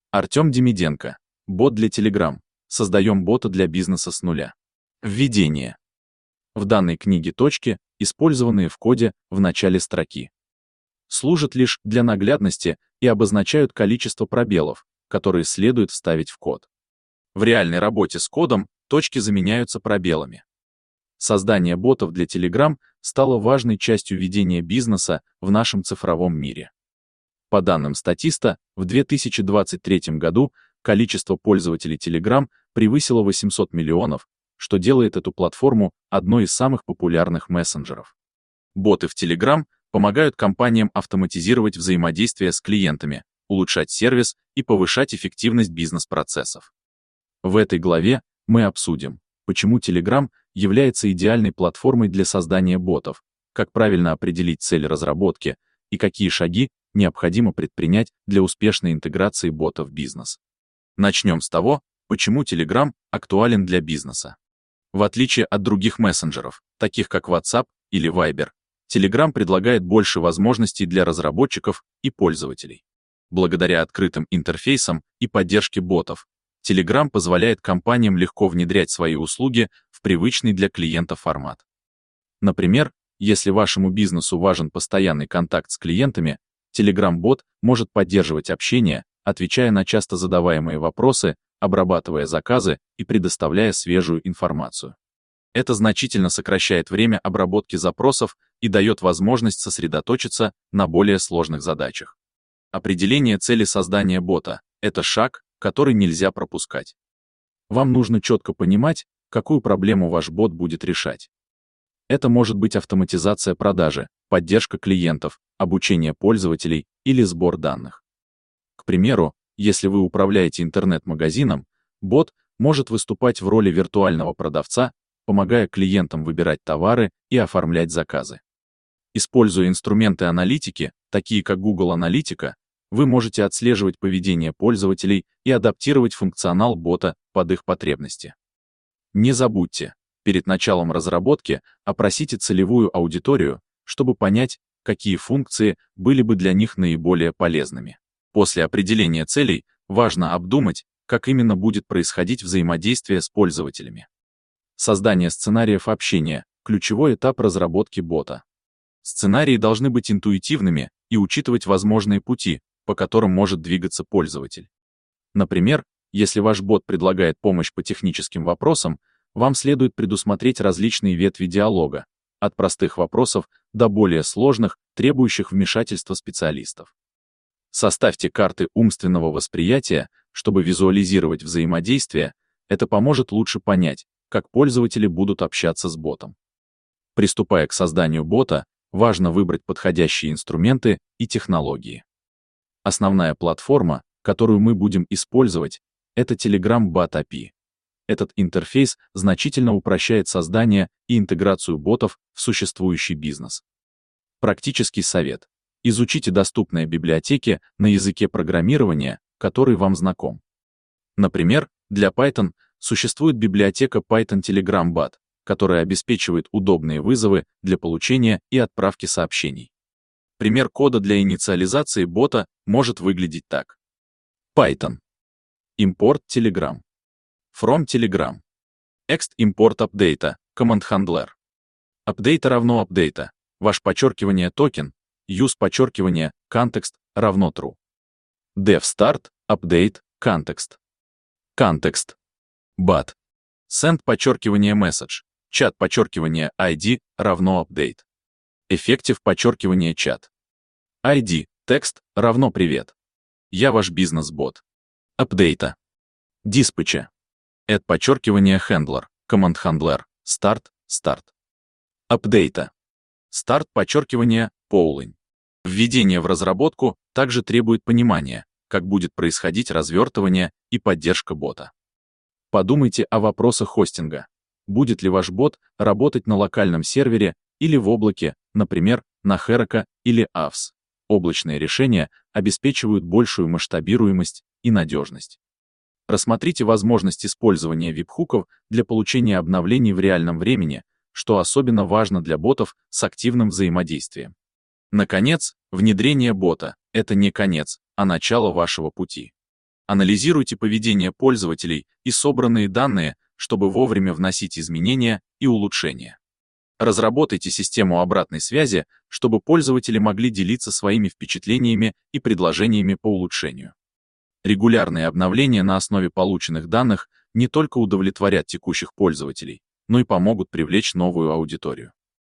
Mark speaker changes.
Speaker 1: Артем Демиденко. Бот для Telegram. Создаем бота для бизнеса с нуля. Введение. В данной книге точки, использованные в коде в начале строки, служат лишь для наглядности и обозначают количество пробелов, которые следует вставить в код. В реальной работе с кодом точки заменяются пробелами. Создание ботов для Telegram стало важной частью ведения бизнеса в нашем цифровом мире. По данным Статиста, в 2023 году количество пользователей Telegram превысило 800 миллионов, что делает эту платформу одной из самых популярных мессенджеров. Боты в Telegram помогают компаниям автоматизировать взаимодействие с клиентами, улучшать сервис и повышать эффективность бизнес-процессов. В этой главе мы обсудим, почему Telegram является идеальной платформой для создания ботов, как правильно определить цель разработки и какие шаги необходимо предпринять для успешной интеграции бота в бизнес. Начнем с того, почему Telegram актуален для бизнеса. В отличие от других мессенджеров, таких как WhatsApp или Viber, Telegram предлагает больше возможностей для разработчиков и пользователей. Благодаря открытым интерфейсам и поддержке ботов, Telegram позволяет компаниям легко внедрять свои услуги в привычный для клиента формат. Например, если вашему бизнесу важен постоянный контакт с клиентами, Telegram-бот может поддерживать общение, отвечая на часто задаваемые вопросы, обрабатывая заказы и предоставляя свежую информацию. Это значительно сокращает время обработки запросов и дает возможность сосредоточиться на более сложных задачах. Определение цели создания бота — это шаг, который нельзя пропускать. Вам нужно четко понимать, какую проблему ваш бот будет решать. Это может быть автоматизация продажи, поддержка клиентов, обучение пользователей или сбор данных. К примеру, если вы управляете интернет-магазином, бот может выступать в роли виртуального продавца, помогая клиентам выбирать товары и оформлять заказы. Используя инструменты аналитики, такие как Google Аналитика, вы можете отслеживать поведение пользователей и адаптировать функционал бота под их потребности. Не забудьте, перед началом разработки опросите целевую аудиторию, чтобы понять, какие функции были бы для них наиболее полезными. После определения целей важно обдумать, как именно будет происходить взаимодействие с пользователями. Создание сценариев общения – ключевой этап разработки бота. Сценарии должны быть интуитивными и учитывать возможные пути, по которым может двигаться пользователь. Например, если ваш бот предлагает помощь по техническим вопросам, вам следует предусмотреть различные ветви диалога, от простых вопросов до более сложных, требующих вмешательства специалистов. Составьте карты умственного восприятия, чтобы визуализировать взаимодействие, это поможет лучше понять, как пользователи будут общаться с ботом. Приступая к созданию бота, важно выбрать подходящие инструменты и технологии. Основная платформа, которую мы будем использовать, это Telegram Bot API. Этот интерфейс значительно упрощает создание и интеграцию ботов в существующий бизнес. Практический совет. Изучите доступные библиотеки на языке программирования, который вам знаком. Например, для Python существует библиотека Python Telegram Bot, которая обеспечивает удобные вызовы для получения и отправки сообщений. Пример кода для инициализации бота может выглядеть так. Python. Import Telegram. From Telegram. Ext import update, command handler. Update равно update. Ваш подчеркивание токен, use подчеркивание context равно true. Dev start, update, context. Context. Bot. Send подчеркивание message. Чат подчеркивание ID равно update. Effective подчеркивание чат. ID, текст равно привет. Я ваш бизнес-бот. Update. Dispatch. Add подчеркивание handler, command handler, start, start. Update. Start подчеркивание polling. Введение в разработку также требует понимания, как будет происходить развертывание и поддержка бота. Подумайте о вопросах хостинга. Будет ли ваш бот работать на локальном сервере или в облаке, например, на Heroku или AWS. Облачные решения обеспечивают большую масштабируемость и надежность. Рассмотрите возможность использования веб-хуков для получения обновлений в реальном времени, что особенно важно для ботов с активным взаимодействием. Наконец, внедрение бота — это не конец, а начало вашего пути. Анализируйте поведение пользователей и собранные данные, чтобы вовремя вносить изменения и улучшения. Разработайте систему обратной связи, чтобы пользователи могли делиться своими впечатлениями и предложениями по улучшению. Регулярные обновления на основе полученных данных не только удовлетворят текущих пользователей, но и помогут привлечь новую аудиторию.